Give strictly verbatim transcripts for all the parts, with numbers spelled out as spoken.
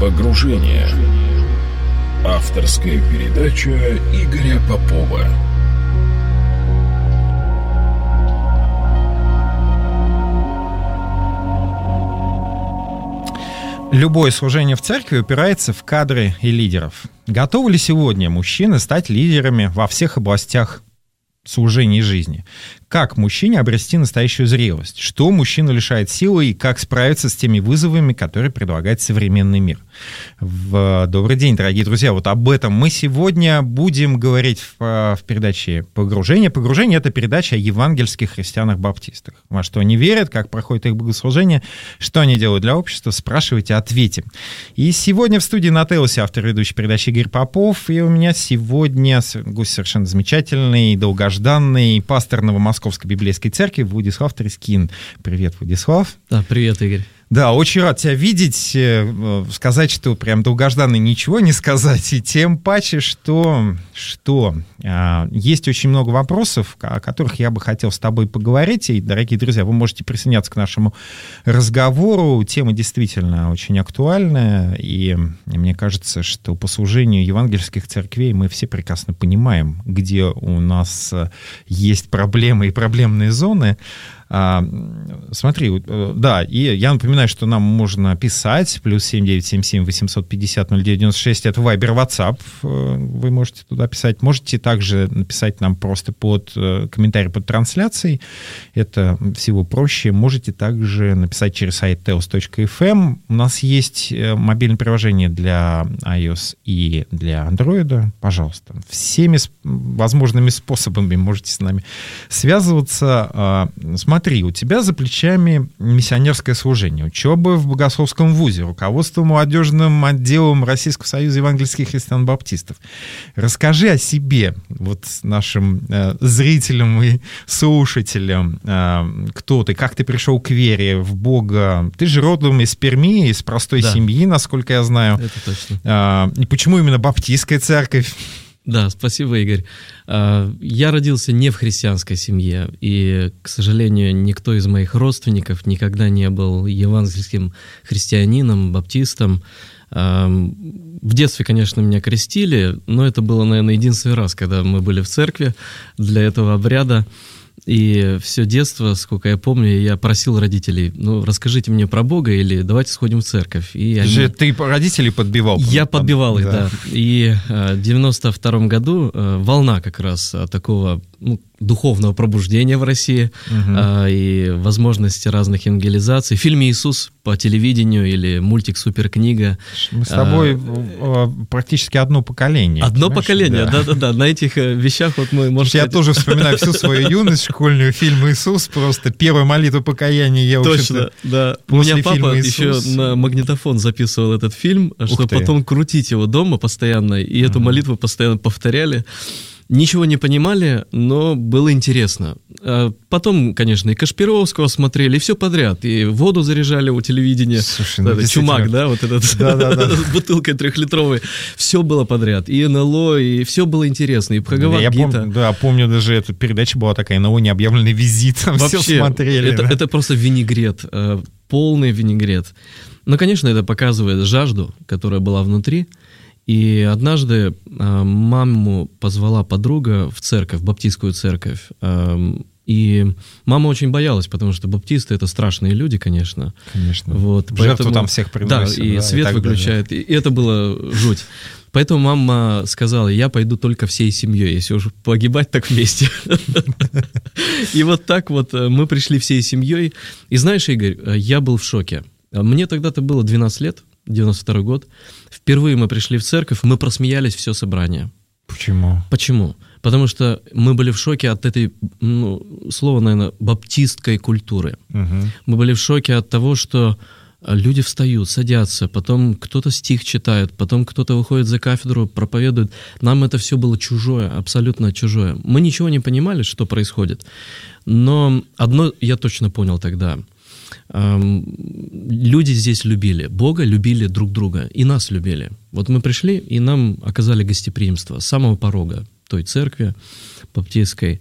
Погружение. Авторская передача Игоря Попова. Любое служение в церкви упирается в кадры и лидеров. Готовы ли сегодня мужчины стать лидерами во всех областях служения и жизни? Как мужчине обрести настоящую зрелость? Что мужчину лишает силы и как справиться с теми вызовами, которые предлагает современный мир? В... Добрый день, дорогие друзья. Вот об этом мы сегодня будем говорить в, в передаче «Погружение». «Погружение» — это передача о евангельских христианах-баптистах. Во что они верят, как проходит их богослужение, что они делают для общества. Спрашивайте, ответим. И сегодня в студии на Тейлосе автор ведущей передачи Игорь Попов. И у меня сегодня гость совершенно замечательный, долгожданный пастор Новомосковской библейской церкви Владислав Трескин. Привет, Владислав. Да, привет, Игорь. Да, очень рад тебя видеть. Сказать, что прям долгожданный, ничего не сказать. И тем паче, что, что а, есть очень много вопросов, о которых я бы хотел с тобой поговорить. И, дорогие друзья, вы можете присоединяться к нашему разговору. Тема действительно очень актуальная. И мне кажется, что по служению евангельских церквей мы все прекрасно понимаем, где у нас есть проблемы и проблемные зоны. А, смотри, да, и я напоминаю, что нам можно писать, плюс семь девятьсот семьдесят семь восемьсот пятьдесят ноль девять девяносто шесть, это Вайбер, WhatsApp, вы можете туда писать. Можете также написать нам просто под комментарий под трансляцией, это всего проще. Можете также написать через сайт тейлос точка эф эм. У нас есть мобильное приложение для iOS и для Android. Пожалуйста, всеми возможными способами можете с нами связываться. Смотрите, Смотри, у тебя за плечами миссионерское служение, учеба в богословском вузе, руководство молодежным отделом Российского союза евангельских христиан-баптистов. Расскажи о себе, вот нашим э, зрителям и слушателям, э, кто ты, как ты пришел к вере в Бога. Ты же родом из Перми, из простой да. семьи, насколько я знаю. Это точно. Э, и почему именно баптистская церковь? Да, спасибо, Игорь. Я родился не в христианской семье, и, к сожалению, никто из моих родственников никогда не был евангельским христианином, баптистом. В детстве, конечно, меня крестили, но это было, наверное, единственный раз, когда мы были в церкви для этого обряда. И все детство, сколько я помню, я просил родителей, ну, расскажите мне про Бога или давайте сходим в церковь. И они... Же ты родителей подбивал? Я подбивал их, да. да. И в девяносто втором году волна как раз такого, ну, духовного пробуждения в России угу. а, и возможности разных евангелизаций. Фильм «Иисус» по телевидению или мультик «Суперкнига». Мы с тобой а, практически одно поколение. Одно понимаешь? поколение, да-да-да. На этих вещах вот мы, может Я сказать... тоже вспоминаю всю свою юность школьную, фильм «Иисус», просто первая молитва покаяния. Я Точно, да. У меня папа еще на магнитофон записывал этот фильм, чтобы потом крутить его дома постоянно, и эту угу. молитву постоянно повторяли. Ничего не понимали, но было интересно. Потом, конечно, и Кашпировского смотрели, и все подряд. И воду заряжали у телевидения. Слушай, ну, это, чумак, да, вот этот с бутылкой трехлитровой. Все было подряд. И эн эл о, и все было интересно. И Бхагавад-гита. Да, помню, даже эта передача была такая, эн эл о необъявленный визит. Там все смотрели. Это, да? это просто винегрет, полный винегрет. Но, конечно, это показывает жажду, которая была внутри. И однажды э, маму позвала подруга в церковь, в баптистскую церковь. Э, и мама очень боялась, потому что баптисты — это страшные люди, конечно. Конечно. Вот, Жертву поэтому, там всех приносят. Да, и да, свет и выключает. И, и это было жуть. Поэтому мама сказала, я пойду только всей семьей, если уж погибать, так вместе. И вот так вот мы пришли всей семьей. И знаешь, Игорь, я был в шоке. Мне тогда-то было двенадцать лет. девяносто второй год. Впервые мы пришли в церковь, мы просмеялись все собрание. Почему? Почему? Потому что мы были в шоке от этой, ну, слова, наверное, баптистской культуры. Угу. Мы были в шоке от того, что люди встают, садятся, потом кто-то стих читает, потом кто-то выходит за кафедру, проповедует. Нам это все было чужое, абсолютно чужое. Мы ничего не понимали, что происходит. Но одно я точно понял тогда. Люди здесь любили Бога, любили друг друга, и нас любили. Вот мы пришли, и нам оказали гостеприимство с самого порога той церкви баптистской.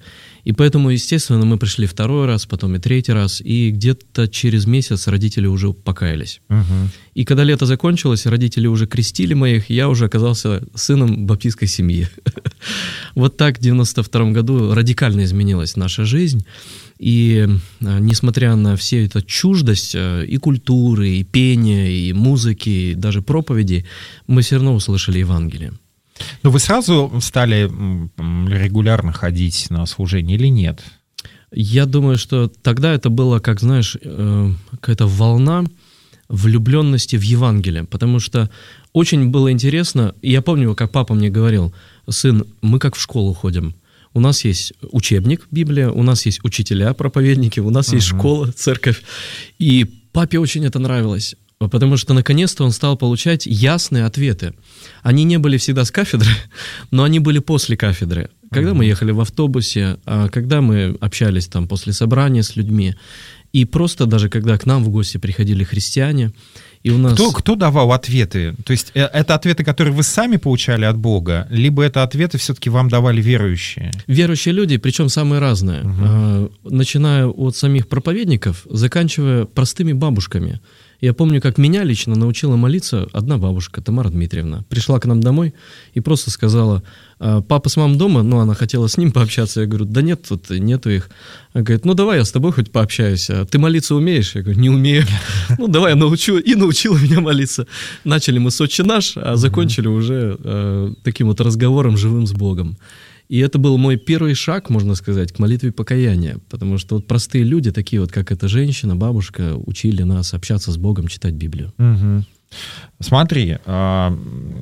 И поэтому, естественно, мы пришли второй раз, потом и третий раз, и где-то через месяц родители уже покаялись. Угу. И когда лето закончилось, родители уже крестили моих, я уже оказался сыном баптистской семьи. Вот так в девяносто втором году радикально изменилась наша жизнь. И несмотря на всю эту чуждость и культуры, и пения, и музыки, и даже проповеди, мы все равно услышали Евангелие. Но вы сразу стали регулярно ходить на служение или нет? Я думаю, что тогда это было, как, знаешь, какая-то волна влюбленности в Евангелие, потому что очень было интересно, и я помню, как папа мне говорил: сын, мы как в школу ходим. У нас есть учебник, Библия, у нас есть учителя, проповедники, у нас uh-huh. есть школа, церковь. И папе очень это нравилось, потому что наконец-то он стал получать ясные ответы. Они не были всегда с кафедры, но они были после кафедры. Когда uh-huh. мы ехали в автобусе, когда мы общались там после собрания с людьми, и просто даже когда к нам в гости приходили христиане, и у нас... Кто, кто давал ответы? То есть это ответы, которые вы сами получали от Бога, либо это ответы все-таки вам давали верующие? Верующие люди, причем самые разные. Угу. Начиная от самих проповедников, заканчивая простыми бабушками. Я помню, как меня лично научила молиться одна бабушка, Тамара Дмитриевна. Пришла к нам домой и просто сказала: папа с мамой дома, но она хотела с ним пообщаться. Я говорю: да нет, тут нету их. Она говорит: ну давай я с тобой хоть пообщаюсь. Ты молиться умеешь? Я говорю: не умею. Ну давай я научу. И научила меня молиться. Начали мы с «Отче наш», а закончили уже э, таким вот разговором живым с Богом. И это был мой первый шаг, можно сказать, к молитве покаяния, потому что вот простые люди, такие вот, как эта женщина, бабушка, учили нас общаться с Богом, читать Библию. Угу. Смотри, а,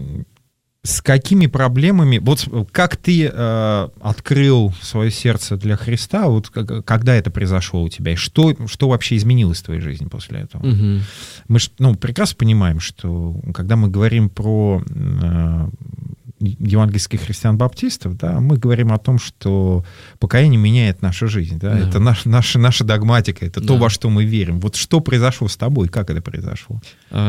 с какими проблемами, вот как ты а, открыл свое сердце для Христа, вот когда это произошло у тебя, и что, что вообще изменилось в твоей жизни после этого? Угу. Мы ж, ну, прекрасно понимаем, что когда мы говорим про... А, евангельских христиан-баптистов, да, мы говорим о том, что покаяние меняет нашу жизнь. Да? Да. Это наш, наша, наша догматика, это да. то, во что мы верим. Вот что произошло с тобой, как это произошло?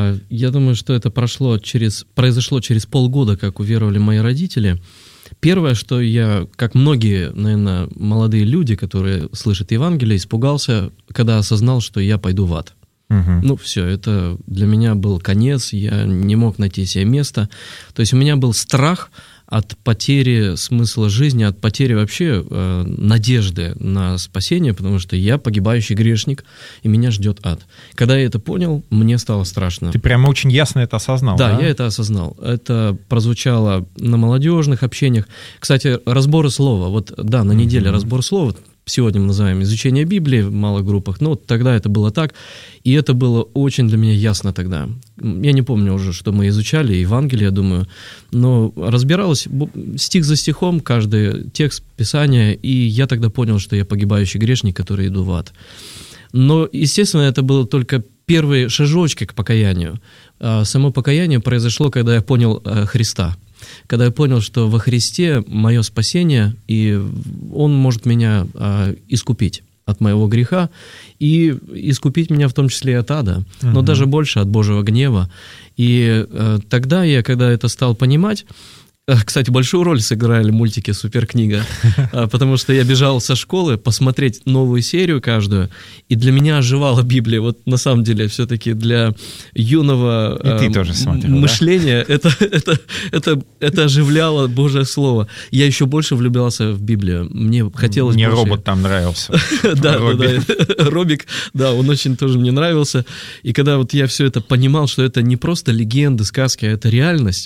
Я думаю, что это прошло через, произошло через полгода, как уверовали мои родители. Первое, что я, как многие, наверное, молодые люди, которые слышат Евангелие, испугался, когда осознал, что я пойду в ад. Uh-huh. Ну, все, это для меня был конец, я не мог найти себе места. То есть у меня был страх от потери смысла жизни, от потери вообще э, надежды на спасение, потому что я погибающий грешник, и меня ждет ад. Когда я это понял, мне стало страшно. Ты прямо очень ясно это осознал, да? Да, я это осознал. Это прозвучало на молодежных общениях. Кстати, разборы слова. Вот, да, на неделе uh-huh. разбор слова. Сегодня мы называем изучение Библии в малых группах, но вот тогда это было так, и это было очень для меня ясно тогда. Я не помню уже, что мы изучали, Евангелие, я думаю, но разбиралось стих за стихом, каждый текст Писания, и я тогда понял, что я погибающий грешник, который иду в ад. Но, естественно, это было только первые шажочки к покаянию. Само покаяние произошло, когда я понял Христа. Когда я понял, что во Христе мое спасение, и Он может меня а, искупить от моего греха, и искупить меня в том числе и от ада, uh-huh. но даже больше от Божьего гнева. И а, тогда я, когда это стал понимать, кстати, большую роль сыграли мультики «Суперкнига», потому что я бежал со школы посмотреть новую серию каждую, и для меня оживала Библия. Вот на самом деле все-таки для юного и ты тоже смотрел, мышления да? это, это, это, это оживляло Божье Слово. Я еще больше влюблялся в Библию. Мне хотелось Мне больше... робот там нравился. Да, да, да. Робик, да, он очень тоже мне нравился. И когда вот я все это понимал, что это не просто легенды, сказки, а это реальность,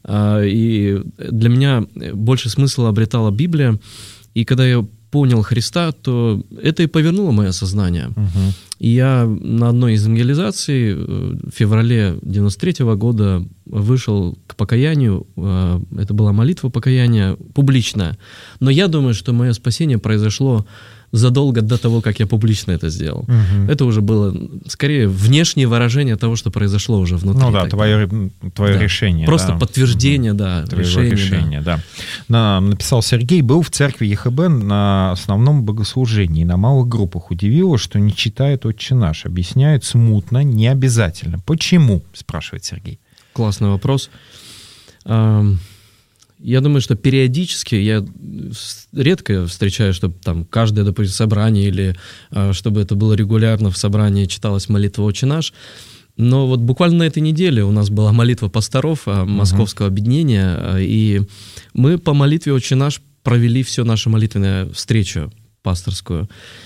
и для меня больше смысла обретала Библия, и когда я понял Христа, то это и повернуло мое сознание. Uh-huh. И я на одной из евангелизаций в феврале девяносто третьего года вышел к покаянию, это была молитва покаяния, публичная, но я думаю, что мое спасение произошло задолго до того, как я публично это сделал. Угу. Это уже было, скорее, внешнее выражение того, что произошло уже внутри. Ну да, твое, твое да. решение. Просто да. подтверждение, да, решение. решение да. Да. Написал Сергей, был в церкви ЕХБ на основном богослужении, на малых группах. Удивило, что не читает «Отче наш». Объясняет смутно, не обязательно. Почему? Спрашивает Сергей. Классный вопрос. Я думаю, что периодически, я редко встречаю, чтобы там каждое, допустим, собрание или чтобы это было регулярно в собрании читалась молитва «Отче наш». Но вот буквально на этой неделе у нас была молитва пасторов Московского uh-huh. объединения, и мы по молитве «Отче наш» провели всю нашу молитвенную встречу пасторскую.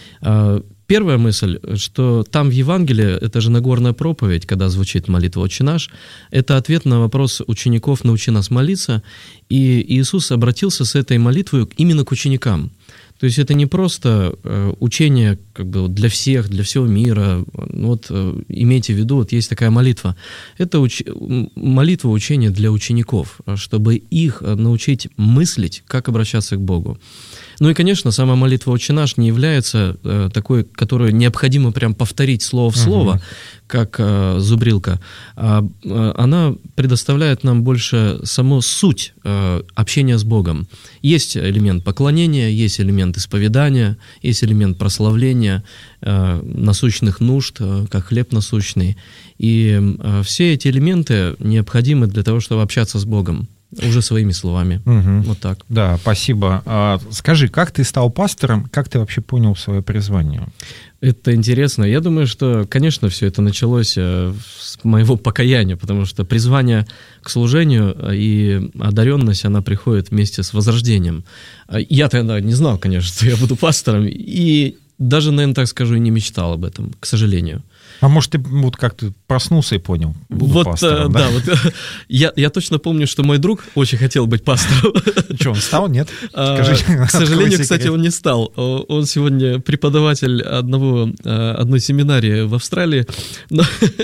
Первая мысль, что там в Евангелии, это же Нагорная проповедь, когда звучит молитва «Отче наш», это ответ на вопрос учеников «Научи нас молиться», и Иисус обратился с этой молитвой именно к ученикам. То есть это не просто э, учение как бы для всех, для всего мира. Вот э, имейте в виду, вот есть такая молитва. Это уч... молитва учения для учеников, чтобы их научить мыслить, как обращаться к Богу. Ну и, конечно, сама молитва «Отче наш» не является э, такой, которую необходимо прям повторить слово в слово, uh-huh. как э, зубрилка. А, э, она предоставляет нам больше саму суть э, общения с Богом. Есть элемент поклонения, есть элемент исповедания, есть элемент прославления, э, насущных нужд, э, как хлеб насущный. И э, все эти элементы необходимы для того, чтобы общаться с Богом. Уже своими словами. Угу. Вот так. Да, спасибо. А, скажи, как ты стал пастором, как ты вообще понял свое призвание? Это интересно. Я думаю, что, конечно, все это началось с моего покаяния, потому что призвание к служению и одаренность, она приходит вместе с возрождением. Я тогда не знал, конечно, что я буду пастором, и даже, наверное, так скажу, и не мечтал об этом, к сожалению. А может, ты вот как-то проснулся и понял, буду вот, пастором, да? Да, вот я, я точно помню, что мой друг очень хотел быть пастором. Что, он стал, нет? Скажи, к сожалению, кстати, он не стал. Он сегодня преподаватель одного, одной семинарии в Австралии, но,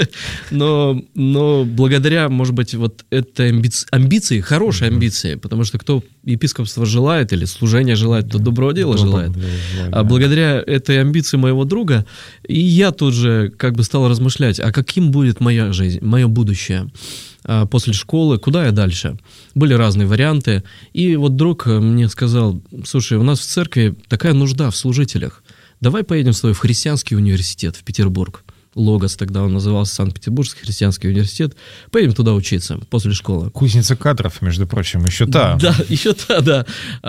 но, но благодаря, может быть, вот этой амбиции, амбиции, хорошей амбиции, потому что кто епископство желает или служение желает, то доброго дела желает. А благодаря этой амбиции моего друга, и я тут же как бы стал размышлять, а каким будет моя жизнь, мое будущее после школы, куда я дальше. Были разные варианты, и вот друг мне сказал: слушай, у нас в церкви такая нужда в служителях, давай поедем с тобой в христианский университет в Петербург. Логос тогда он назывался, Санкт-Петербургский христианский университет. Поедем туда учиться после школы. Кузница кадров, между прочим, еще та. Да, еще та, да.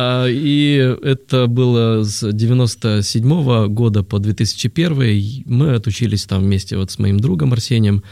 И это было с девяносто седьмого года по две тысячи первый. Мы отучились там вместе вот с моим другом Арсением.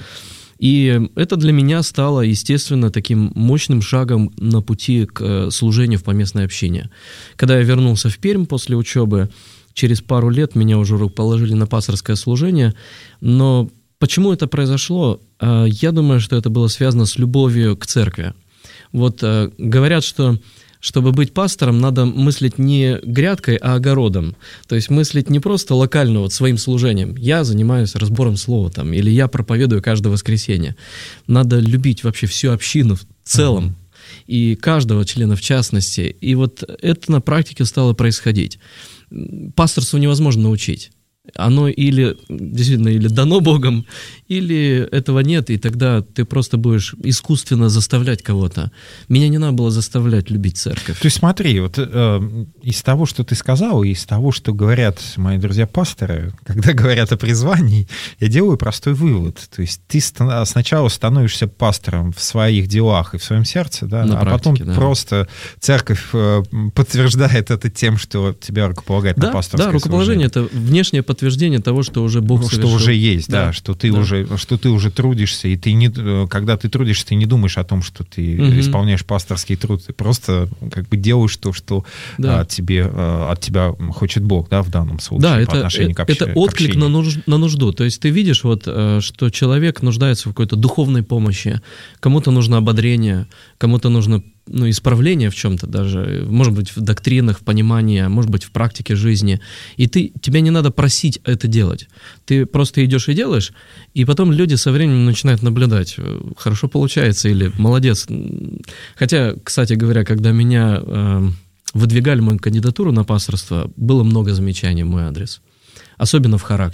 И это для меня стало, естественно, таким мощным шагом на пути к служению в поместной общине. Когда я вернулся в Пермь после учебы, через пару лет меня уже положили на пасторское служение, но почему это произошло? Я думаю, что это было связано с любовью к церкви. Вот говорят, что чтобы быть пастором, надо мыслить не грядкой, а огородом. То есть мыслить не просто локально вот своим служением. Я занимаюсь разбором слова там, или я проповедую каждое воскресенье. Надо любить вообще всю общину в целом. Uh-huh. И каждого члена в частности. И вот это на практике стало происходить. Пасторству невозможно научить. Оно или действительно или дано Богом, или этого нет, и тогда ты просто будешь искусственно заставлять кого-то. Меня не надо было заставлять любить церковь. То есть смотри, вот э, из того, что ты сказал, и из того, что говорят мои друзья-пасторы, когда говорят о призвании, я делаю простой вывод. То есть ты ст- сначала становишься пастором в своих делах и в своем сердце, да, на а практике, потом да. просто церковь э, подтверждает это тем, что тебя рукополагает да, на пасторское Да, рукоположение — служение. это внешнее подтверждение того, что уже Бог что совершил. уже есть, да, да что ты да. уже, что ты уже трудишься, и ты не, когда ты трудишься, ты не думаешь о том, что ты угу. исполняешь пасторский труд, ты просто как бы делаешь то, что да. от, тебе, от тебя хочет Бог, да, в данном случае, да, по это, отношению это, к общению. это отклик на, нуж, на нужду. То есть ты видишь, вот, что человек нуждается в какой-то духовной помощи, кому-то нужно ободрение, кому-то нужно ну, исправление в чем-то даже, может быть, в доктринах, в понимании, может быть, в практике жизни. И ты, тебе не надо просить это делать. Ты просто идешь и делаешь, и потом люди со временем начинают наблюдать, хорошо получается или молодец. Хотя, кстати говоря, когда меня э, выдвигали мою кандидатуру на пасторство, было много замечаний в мой адрес, особенно в характер.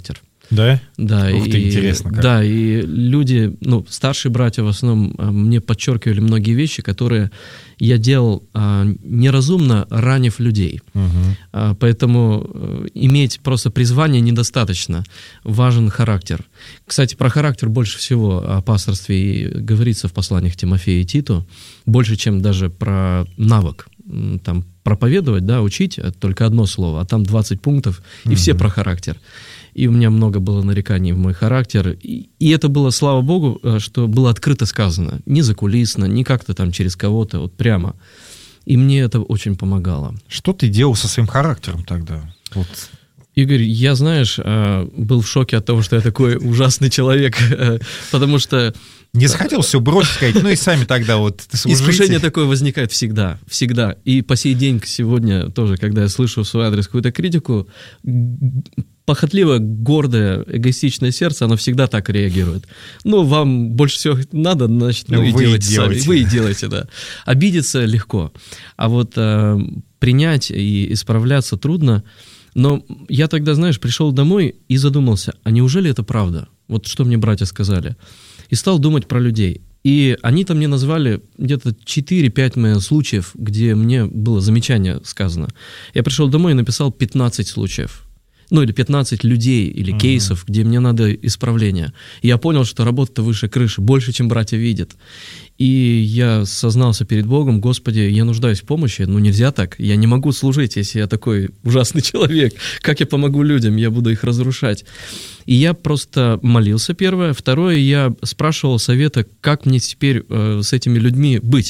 Да? Да. Ух ты, и, интересно как. Да, и люди, ну, старшие братья в основном мне подчеркивали многие вещи, которые я делал а, неразумно, ранив людей. Угу. А, поэтому а, иметь просто призвание недостаточно. Важен характер. Кстати, про характер больше всего о пасторстве и говорится в посланиях Тимофею и Титу, больше, чем даже про навык. Там проповедовать, да, учить — это только одно слово, а там двадцать пунктов, и угу. все про характер. И у меня много было нареканий в мой характер. И, и это было, слава Богу, что было открыто сказано. Не закулисно, не как-то там через кого-то, вот прямо. И мне это очень помогало. Что ты делал со своим характером тогда? Вот. Игорь, я, знаешь, был в шоке от того, что я такой ужасный человек, потому что... Не захотел все бросить, сказать, ну и сами тогда вот служите. Искушение такое возникает всегда, всегда. И по сей день сегодня тоже, когда я слышу в свой адрес какую-то критику, похотливое, гордое, эгоистичное сердце, оно всегда так реагирует. Ну, вам больше всего надо, значит, ну, ну и делайте сами. Вы и делаете, да. Обидеться легко. А вот э, принять и исправляться трудно. Но я тогда, знаешь, пришел домой и задумался, а неужели это правда? Вот что мне братья сказали. И стал думать про людей. И они-то мне назвали где-то четыре-пять случаев, где мне было замечание сказано. Я пришел домой и написал пятнадцать случаев. Ну, или пятнадцать людей, или uh-huh. кейсов, где мне надо исправления. И я понял, что работа-то выше крыши, больше, чем братья видят. И я сознался перед Богом: Господи, я нуждаюсь в помощи, ну нельзя так, я не могу служить, если я такой ужасный человек. Как я помогу людям? Я буду их разрушать. И я просто молился, первое. Второе, я спрашивал совета, как мне теперь э, с этими людьми быть.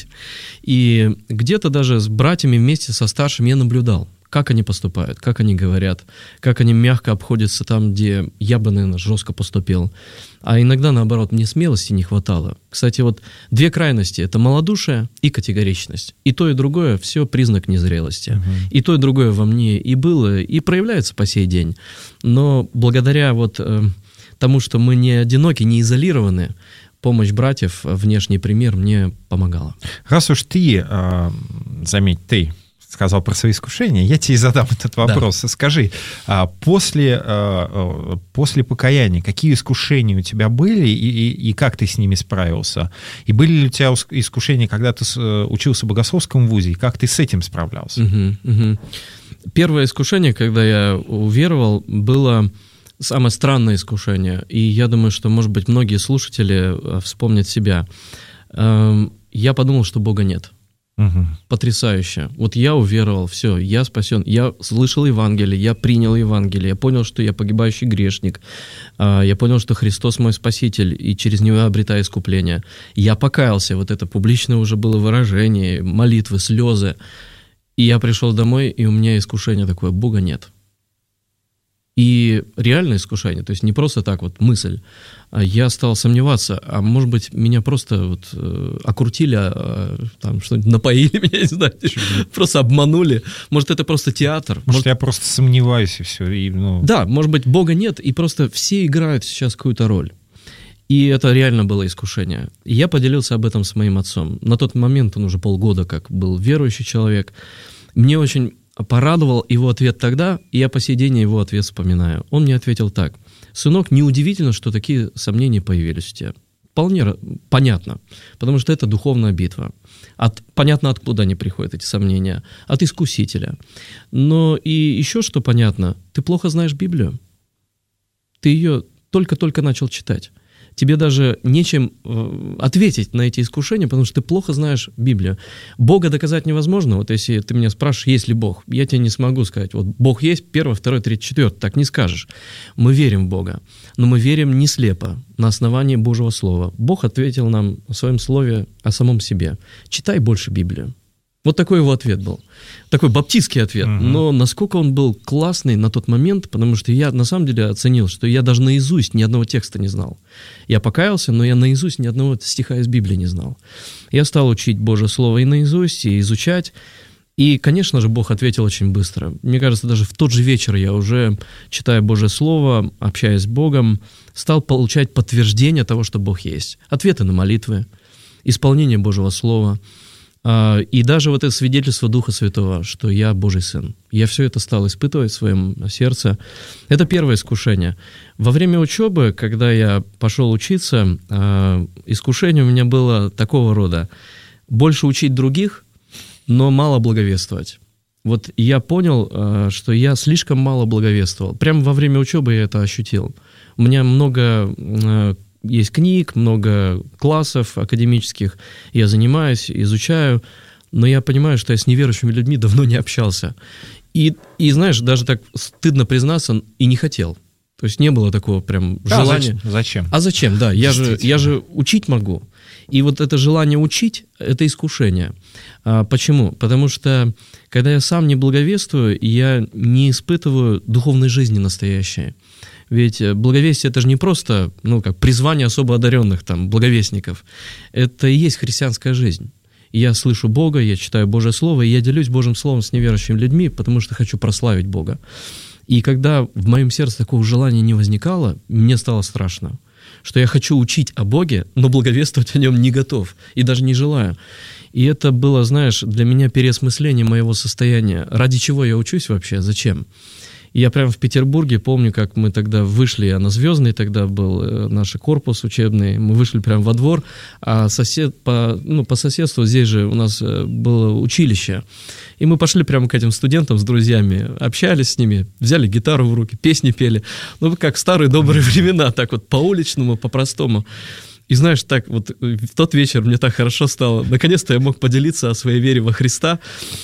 И где-то даже с братьями вместе со старшим я наблюдал, как они поступают, как они говорят, как они мягко обходятся там, где я бы, наверное, жестко поступил. А иногда, наоборот, мне смелости не хватало. Кстати, вот две крайности — это малодушие и категоричность. И то, и другое — все признак незрелости. Uh-huh. И то, и другое во мне и было, и проявляется по сей день. Но благодаря вот э, тому, что мы не одиноки, не изолированы, помощь братьев, внешний пример мне помогала. Раз уж ты, э, заметь, ты сказал про свои искушения, я тебе задам этот вопрос. Да. Скажи, после, после покаяния какие искушения у тебя были и, и, и как ты с ними справился? И были ли у тебя искушения, когда ты учился в богословском вузе, и как ты с этим справлялся? Угу, угу. Первое искушение, когда я уверовал, было самое странное искушение. И я думаю, что, может быть, многие слушатели вспомнят себя. Я подумал, что Бога нет. Угу. Потрясающе. Вот я уверовал, все, я спасен. Я слышал Евангелие, я принял Евангелие, я понял, что я погибающий грешник, я понял, что Христос мой Спаситель, и через Него я обретаю искупление. Я покаялся, вот это публичное уже было выражение, молитвы, слезы. И я пришел домой, и у меня искушение такое: Бога нет. И реальное искушение, то есть не просто так вот мысль. Я стал сомневаться, а может быть, меня просто вот, э, окрутили, а, там что-нибудь напоили меня, не знаю, просто обманули. Может, это просто театр. Может, может я просто сомневаюсь, и все. И, ну... Да, может быть, Бога нет, и просто все играют сейчас какую-то роль. И это реально было искушение. И я поделился об этом с моим отцом. На тот момент он уже полгода как был верующий человек. Мне очень порадовал его ответ тогда, и я по сей день его ответ вспоминаю. Он мне ответил так: «Сынок, неудивительно, что такие сомнения появились у тебя. Вполне понятно, потому что это духовная битва. От, понятно, откуда они приходят, эти сомнения. От искусителя. Но и еще что понятно, ты плохо знаешь Библию. Ты ее только-только начал читать. Тебе даже нечем э, ответить на эти искушения, потому что ты плохо знаешь Библию. Бога доказать невозможно. Вот если ты меня спрашиваешь, есть ли Бог, я тебе не смогу сказать, вот Бог есть, первый, второй, третий, четвертый, так не скажешь. Мы верим в Бога, но мы верим не слепо, на основании Божьего Слова. Бог ответил нам в своем Слове о самом себе. Читай больше Библию. Вот такой его ответ был. Такой баптистский ответ. Uh-huh. Но насколько он был классный на тот момент, потому что я на самом деле оценил, что я даже наизусть ни одного текста не знал. Я покаялся, но я наизусть ни одного стиха из Библии не знал. Я стал учить Божье Слово и наизусть, и изучать. И, конечно же, Бог ответил очень быстро. Мне кажется, даже в тот же вечер я уже, читая Божье Слово, общаясь с Богом, стал получать подтверждение того, что Бог есть. Ответы на молитвы, исполнение Божьего Слова. И даже вот это свидетельство Духа Святого, что я Божий Сын. Я все это стал испытывать в своем сердце. Это первое искушение. Во время учебы, когда я пошел учиться, искушение у меня было такого рода. Больше учить других, но мало благовествовать. Вот я понял, что я слишком мало благовествовал. Прямо во время учебы я это ощутил. У меня много есть книг, много классов академических. Я занимаюсь, изучаю, но я понимаю, что я с неверующими людьми давно не общался. И, и знаешь, даже так стыдно признаться, и не хотел. То есть не было такого прям да, желания. Зачем? А зачем, да. Я же, я же учить могу. И вот это желание учить – это искушение. А почему? Потому что, когда я сам не благовествую, я не испытываю духовной жизни настоящей. Ведь благовестие – это же не просто, ну, как призвание особо одаренных, там, благовестников. Это и есть христианская жизнь. Я слышу Бога, я читаю Божье Слово, и я делюсь Божьим Словом с неверующими людьми, потому что хочу прославить Бога. И когда в моем сердце такого желания не возникало, мне стало страшно, что я хочу учить о Боге, но благовествовать о Нем не готов и даже не желаю. И это было, знаешь, для меня переосмысление моего состояния. Ради чего я учусь вообще? Зачем? И я прямо в Петербурге помню, как мы тогда вышли, а на Звездной тогда был наш корпус учебный, мы вышли прямо во двор, а сосед, по, ну, по соседству здесь же у нас было училище. И мы пошли прямо к этим студентам с друзьями, общались с ними, взяли гитару в руки, песни пели. Ну, как в старые добрые времена, так вот по-уличному, по-простому. И знаешь, так вот в тот вечер мне так хорошо стало. Наконец-то я мог поделиться о своей вере во Христа.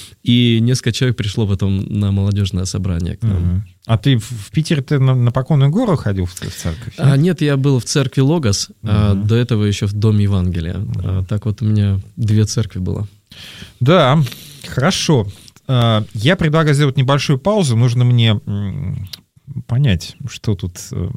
И несколько человек пришло потом на молодежное собрание к нам. Uh-huh. А ты в Питере ты на, на Покойную гору ходил в церковь? Нет, а, нет я был в церкви Логос, uh-huh. а до этого еще в Доме Евангелия. Uh-huh. А, так вот у меня две церкви было. Да, хорошо. Я предлагаю сделать небольшую паузу. Нужно мне понять, что тут,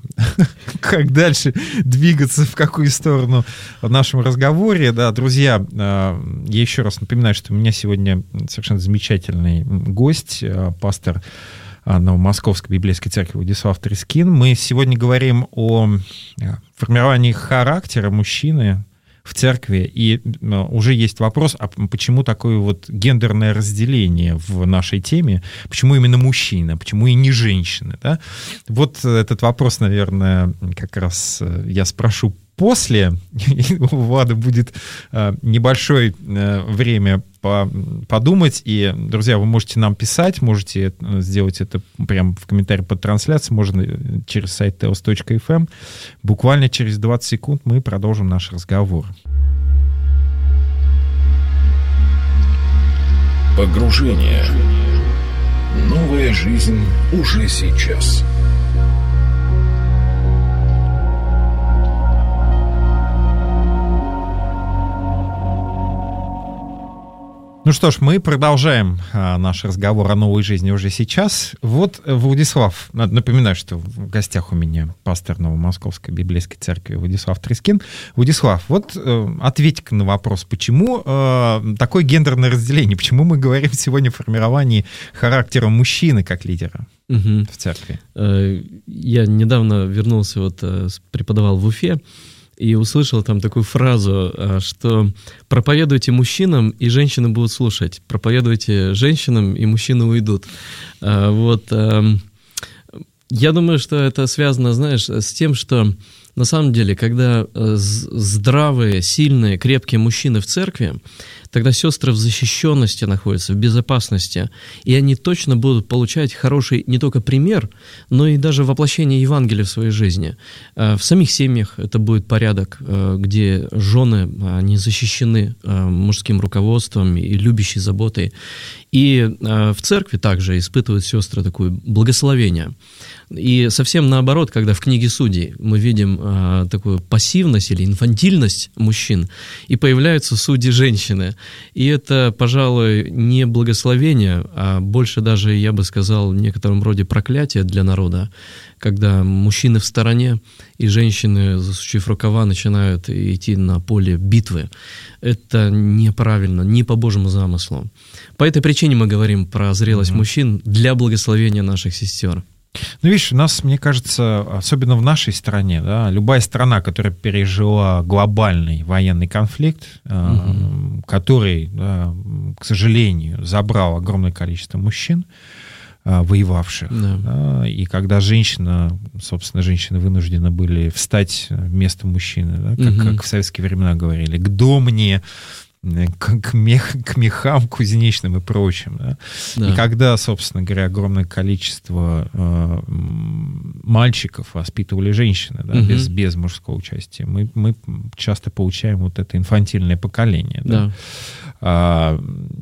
как дальше двигаться, в какую сторону в нашем разговоре. Да, друзья, я еще раз напоминаю, что у меня сегодня совершенно замечательный гость, пастор Новомосковской библейской церкви Владислав Трескин. Мы сегодня говорим о формировании характера мужчины в церкви, и уже есть вопрос, а почему такое вот гендерное разделение в нашей теме, почему именно мужчина, почему и не женщины, да? Вот этот вопрос, наверное, как раз я спрошу после, у Влада будет небольшое время подумать, и, друзья, вы можете нам писать, можете сделать это прямо в комментарии под трансляцией, можно через сайт теос точка эф эм. Буквально через двадцать секунд мы продолжим наш разговор. Погружение. Новая жизнь уже сейчас. Ну что ж, мы продолжаем а, наш разговор о новой жизни уже сейчас. Вот, Владислав, напоминаю, что в гостях у меня пастор Новомосковской библейской церкви Владислав Трескин. Владислав, вот э, ответь-ка на вопрос, почему э, такое гендерное разделение, почему мы говорим сегодня о формировании характера мужчины как лидера угу. в церкви? Я недавно вернулся, вот преподавал в Уфе, и услышал там такую фразу, что проповедуйте мужчинам, и женщины будут слушать. Проповедуйте женщинам, и мужчины уйдут. Вот. Я думаю, что это связано, знаешь, с тем, что на самом деле, когда здравые, сильные, крепкие мужчины в церкви, тогда сестры в защищенности находятся, в безопасности, и они точно будут получать хороший не только пример, но и даже воплощение Евангелия в своей жизни. В самих семьях это будет порядок, где жены, они защищены мужским руководством и любящей заботой. И в церкви также испытывают сестры такое благословение. И совсем наоборот, когда в книге Судей мы видим а, такую пассивность или инфантильность мужчин, и появляются судьи-женщины. И это, пожалуй, не благословение, а больше даже, я бы сказал, в некотором роде проклятие для народа, когда мужчины в стороне и женщины, засучив рукава, начинают идти на поле битвы. Это неправильно, не по Божьему замыслу. По этой причине мы говорим про зрелость mm-hmm. мужчин для благословения наших сестер. Ну, видишь, у нас, мне кажется, особенно в нашей стране, да, любая страна, которая пережила глобальный военный конфликт, угу. который, да, к сожалению, забрал огромное количество мужчин, воевавших. Да. Да, и когда женщина, собственно, женщины вынуждены были встать вместо мужчины, да, как, угу. как в советские времена говорили, «Кто мне?» К, к, мех, к мехам кузнечным и прочим. Да? Да. И когда, собственно говоря, огромное количество э, мальчиков воспитывали женщины, да, угу. без, без мужского участия, мы, мы часто получаем вот это инфантильное поколение. Да? Да. А,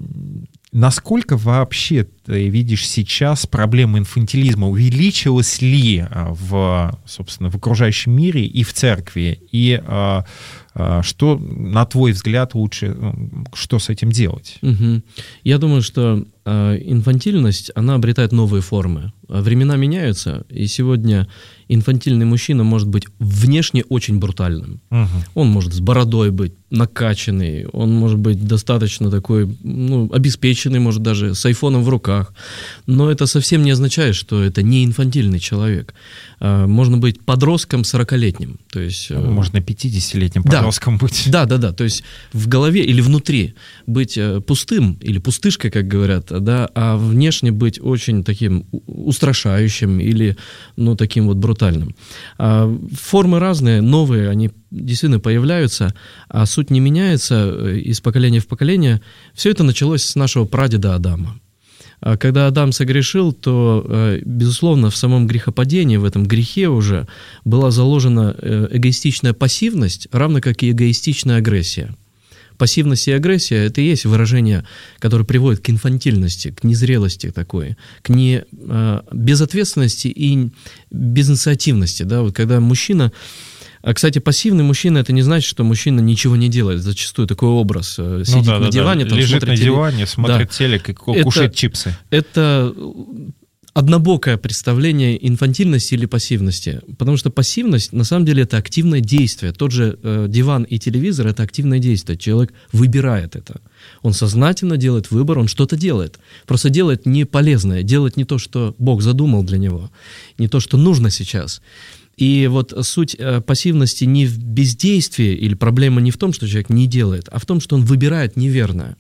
насколько вообще ты видишь сейчас проблема инфантилизма? Увеличилась ли в, собственно, в окружающем мире и в церкви? И а, что, на твой взгляд, лучше, что с этим делать? Угу. Я думаю, что э, инфантильность, она обретает новые формы. Времена меняются, и сегодня инфантильный мужчина может быть внешне очень брутальным. Угу. Он может с бородой быть, накачанный, он может быть достаточно такой, ну, обеспеченный, может даже с айфоном в руках. Но это совсем не означает, что это не инфантильный человек. Э, можно быть подростком сорокалетним. То есть, э, можно пятидесятилетним подростком да, быть. Да, да, да. То есть в голове или внутри быть э, пустым или пустышкой, как говорят, да, а внешне быть очень таким устрашающим или, ну, таким вот брутальным. А формы разные, новые, они действительно появляются, а суть не меняется из поколения в поколение. Все это началось с нашего прадеда Адама. Когда Адам согрешил, то, безусловно, в самом грехопадении, в этом грехе уже была заложена эгоистичная пассивность, равно как и эгоистичная агрессия. Пассивность и агрессия — это и есть выражение, которое приводит к инфантильности, к незрелости такой, к не, э, безответственности и безинициативности. Да? Вот когда мужчина... А, кстати, пассивный мужчина — это не значит, что мужчина ничего не делает. Зачастую такой образ. Сидит ну, да, на диване, да. Там, лежит смотрит на теле... диване, смотрит да. телек и кушает это, чипсы. Это... однобокое представление инфантильности или пассивности. Потому что пассивность, на самом деле, это активное действие. Тот же э, диван и телевизор — это активное действие. Человек выбирает это. Он сознательно делает выбор, он что-то делает. Просто делает не полезное, делает не то, что Бог задумал для него, не то, что нужно сейчас. И вот суть э, пассивности не в бездействии, или проблема не в том, что человек не делает, а в том, что он выбирает неверное.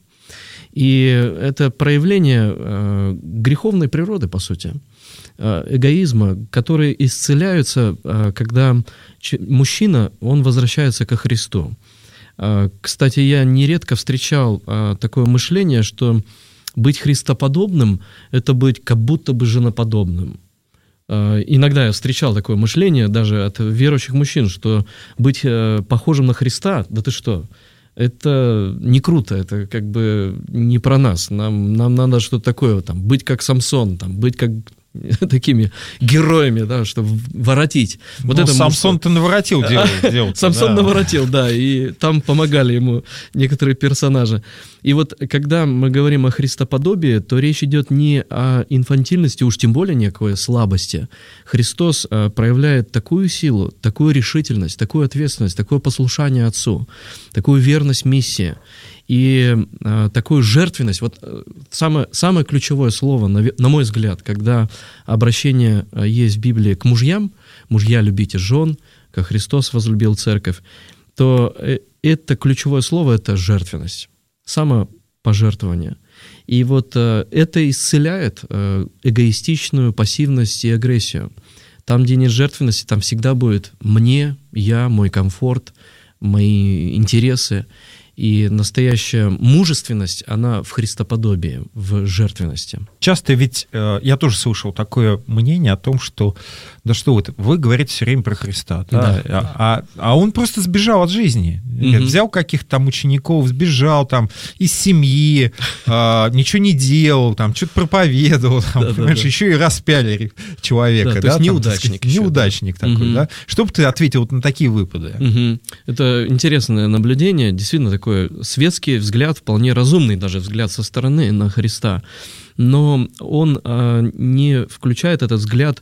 И это проявление э, греховной природы, по сути, э, эгоизма, которые исцеляются, э, когда ч- мужчина, он возвращается ко Христу. Э, кстати, я нередко встречал э, такое мышление, что быть христоподобным — это быть как будто бы женоподобным. Э, иногда я встречал такое мышление даже от верующих мужчин, что быть э, похожим на Христа, да ты что... Это не круто, это как бы не про нас. Нам, нам надо что-то такое, там, быть как Самсон, там, быть как такими героями, да, чтобы воротить. Вот ну, это Самсон-то наворотил дело. Самсон наворотил, да, и там помогали ему некоторые персонажи. И вот когда мы говорим о христоподобии, то речь идет не о инфантильности, уж тем более никакой слабости. Христос а, проявляет такую силу, такую решительность, такую ответственность, такое послушание Отцу, такую верность миссии и а, такую жертвенность. Вот самое, самое ключевое слово, на, на мой взгляд, когда обращение есть в Библии к мужьям, «мужья, любите жен, как Христос возлюбил церковь», то это ключевое слово — это жертвенность. Самопожертвование. И вот э, это исцеляет э, эгоистичную пассивность и агрессию. Там, где нет жертвенности, там всегда будет «мне», «я», «мой комфорт», «мои интересы». И настоящая мужественность, она в христоподобии, в жертвенности. Часто ведь, э, я тоже слышал такое мнение о том, что, да что вы, вы говорите все время про Христа, да? Да. А, а он просто сбежал от жизни. Угу. Взял каких-то там учеников, сбежал там из семьи, э, ничего не делал, там что-то проповедовал, там, да, понимаешь, да, да. еще и распяли человека. Да, то есть да, неудачник. Там, неудачник да. такой, угу. да? Что бы ты ответил вот на такие выпады? Угу. Это интересное наблюдение, действительно такое такой светский взгляд, вполне разумный даже взгляд со стороны на Христа. Но он а, не включает этот взгляд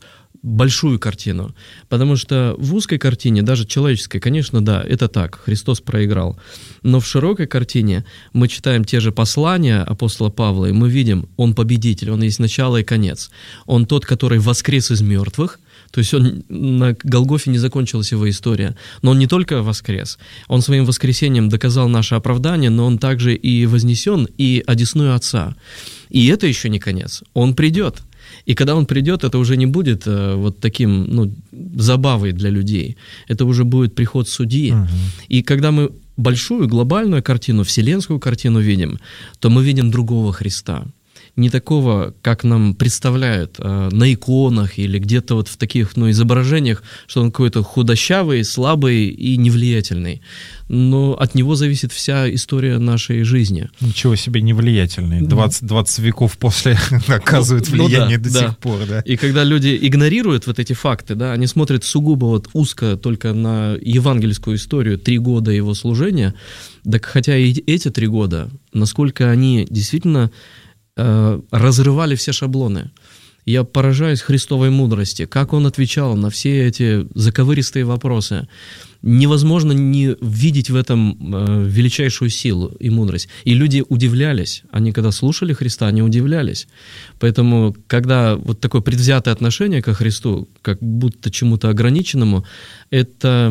большую картину. Потому что в узкой картине, даже человеческой, конечно, да, это так, Христос проиграл. Но в широкой картине мы читаем те же послания апостола Павла, и мы видим, он победитель, он есть начало и конец. Он тот, который воскрес из мертвых. То есть он, на Голгофе не закончилась его история. Но он не только воскрес, он своим воскресением доказал наше оправдание, но он также и вознесен, и одесную Отца. И это еще не конец. Он придет. И когда он придет, это уже не будет э, вот таким, ну, забавой для людей. Это уже будет приход судьи. Угу. И когда мы большую глобальную картину, вселенскую картину видим, то мы видим другого Христа. Не такого, как нам представляют э, на иконах или где-то вот в таких, ну, изображениях, что он какой-то худощавый, слабый и невлиятельный. Но от него зависит вся история нашей жизни. Ничего себе невлиятельный. двадцать, двадцать веков после оказывает влияние ну, да, до да. сих пор. Да. И когда люди игнорируют вот эти факты, да, они смотрят сугубо вот узко только на евангельскую историю, три года его служения, так хотя и эти три года, насколько они действительно разрывали все шаблоны. Я поражаюсь Христовой мудрости, как он отвечал на все эти заковыристые вопросы. Невозможно не видеть в этом э, величайшую силу и мудрость. И люди удивлялись. Они, когда слушали Христа, они удивлялись. Поэтому, когда вот такое предвзятое отношение ко Христу, как будто чему-то ограниченному, это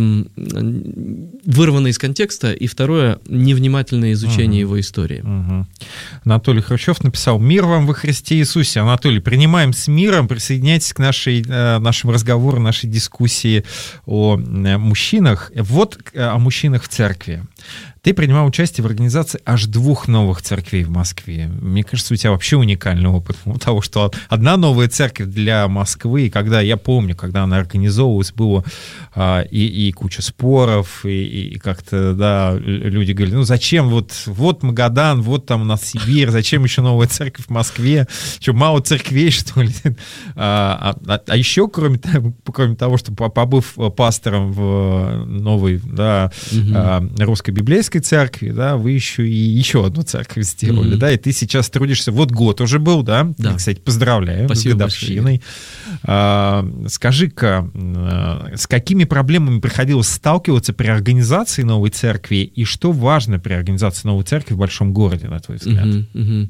вырвано из контекста, и второе, невнимательное изучение угу. его истории. Угу. Анатолий Хрущев написал: «Мир вам во Христе Иисусе». Анатолий, принимаем с миром, присоединяйтесь к нашей, нашему разговору, нашей дискуссии о мужчинах. Вот о мужчинах в церкви. Ты принимал участие в организации аж двух новых церквей в Москве. Мне кажется, у тебя вообще уникальный опыт того, что одна новая церковь для Москвы, и когда, я помню, когда она организовывалась, было а, и, и куча споров, и, и как-то, да, люди говорили, ну зачем, вот, вот Магадан, вот там у нас Сибирь, зачем еще новая церковь в Москве? Что, мало церквей, что ли? А, а, а еще, кроме, кроме того, что побыв пастором в новой, да, угу. русской библейской церкви, да, вы еще и еще одну церковь сделали, mm-hmm. да, и ты сейчас трудишься, вот год уже был, да, да. И, кстати, поздравляю. Спасибо с годовщиной. А, скажи-ка, с какими проблемами приходилось сталкиваться при организации новой церкви, и что важно при организации новой церкви в большом городе, на твой взгляд? Mm-hmm. Mm-hmm.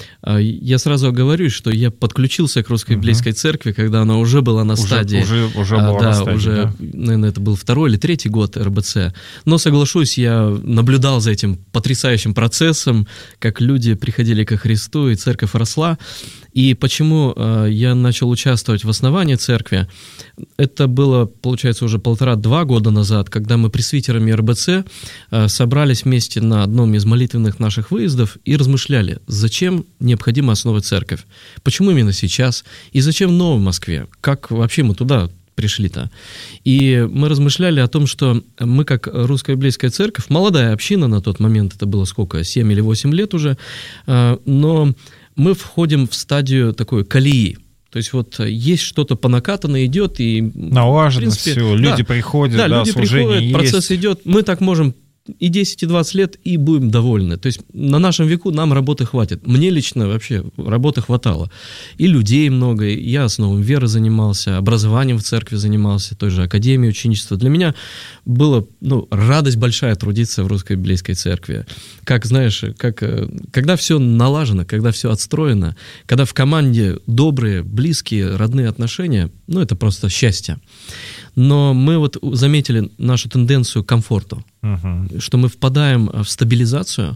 Я сразу оговорюсь, что я подключился к Русской Библейской uh-huh. церкви, когда она уже была на уже, стадии. Уже, уже была а, да, на стадии, уже, да. Наверное, это был второй или третий год эр бэ цэ. Но, соглашусь, я наблюдал за этим потрясающим процессом, как люди приходили ко Христу, и церковь росла. И почему э, я начал участвовать в основании церкви? Это было, получается, уже полтора-два года назад, когда мы пресвитерами эр бэ цэ э, собрались вместе на одном из молитвенных наших выездов и размышляли, зачем необходимо основать церковь, почему именно сейчас и зачем в Новой Москве, как вообще мы туда пришли-то. И мы размышляли о том, что мы, как Русская Библейская церковь, молодая община на тот момент, это было сколько, семь или восемь лет уже, э, но мы входим в стадию такой колеи. То есть вот есть что-то по накатанной идет, и... Налажено все, люди да, приходят, да, да, люди служение приходят, есть. Процесс идет, мы так можем и десять, и двадцать лет, и будем довольны. То есть на нашем веку нам работы хватит. Мне лично вообще работы хватало. И людей много, и я основой веры занимался, образованием в церкви занимался, той же академией ученичества. Для меня была ну, радость большая трудиться в Русской Библейской церкви. Как, знаешь, как, когда все налажено, когда все отстроено, когда в команде добрые, близкие, родные отношения, ну, это просто счастье. Но мы вот заметили нашу тенденцию к комфорту, uh-huh. что мы впадаем в стабилизацию,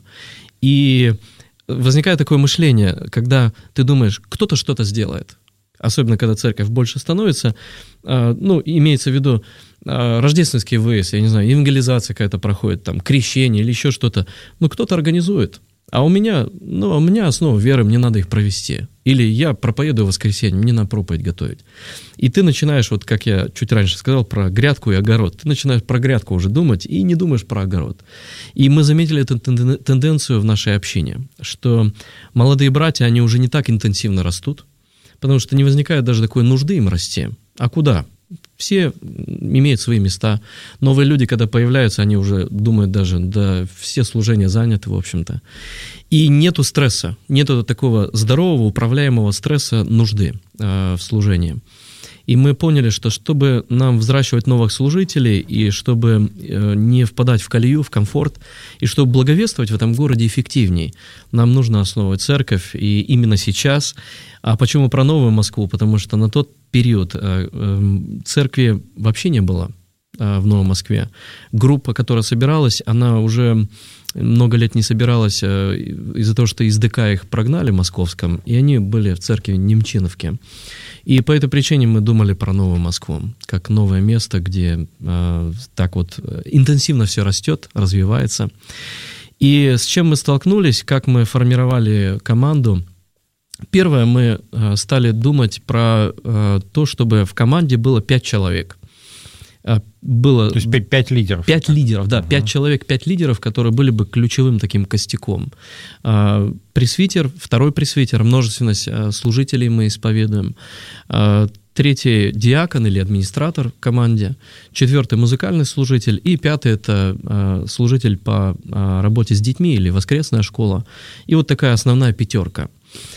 и возникает такое мышление, когда ты думаешь, кто-то что-то сделает, особенно когда церковь больше становится, ну, имеется в виду рождественский выезд, я не знаю, евангелизация какая-то проходит, там, крещение или еще что-то, ну, кто-то организует. А у меня, ну, у меня основа веры, мне надо их провести. Или я проповедую в воскресенье, мне надо проповедь готовить. И ты начинаешь, вот как я чуть раньше сказал, про грядку и огород. Ты начинаешь про грядку уже думать и не думаешь про огород. И мы заметили эту тенденцию в нашей общине, что молодые братья, они уже не так интенсивно растут, потому что не возникает даже такой нужды им расти. А куда? Все имеют свои места. Новые люди, когда появляются, они уже думают даже, да, все служения заняты, в общем-то. И нету стресса, нету такого здорового, управляемого стресса нужды э, в служении. И мы поняли, что чтобы нам взращивать новых служителей, и чтобы не впадать в колею, в комфорт, и чтобы благовествовать в этом городе эффективней, нам нужно основывать церковь, и именно сейчас. А почему про Новую Москву? Потому что на тот период церкви вообще не было в Новой Москве. Группа, которая собиралась, она уже много лет не собиралась из-за того, что из ДК их прогнали в московском, и они были в церкви Немчиновке. И по этой причине мы думали про Новую Москву, как новое место, где э, так вот интенсивно все растет, развивается. И с чем мы столкнулись, как мы формировали команду? Первое, мы э, стали думать про э, то, чтобы в команде было пять человек. Было То есть пять, пять лидеров. Пять лидеров, да, uh-huh. пять человек, пять лидеров, которые были бы ключевым таким костяком. Пресвитер, второй пресвитер, множественность служителей мы исповедуем. Третий диакон или администратор в команде. Четвертый музыкальный служитель. И пятый это служитель по работе с детьми или воскресная школа. И вот такая основная пятерка.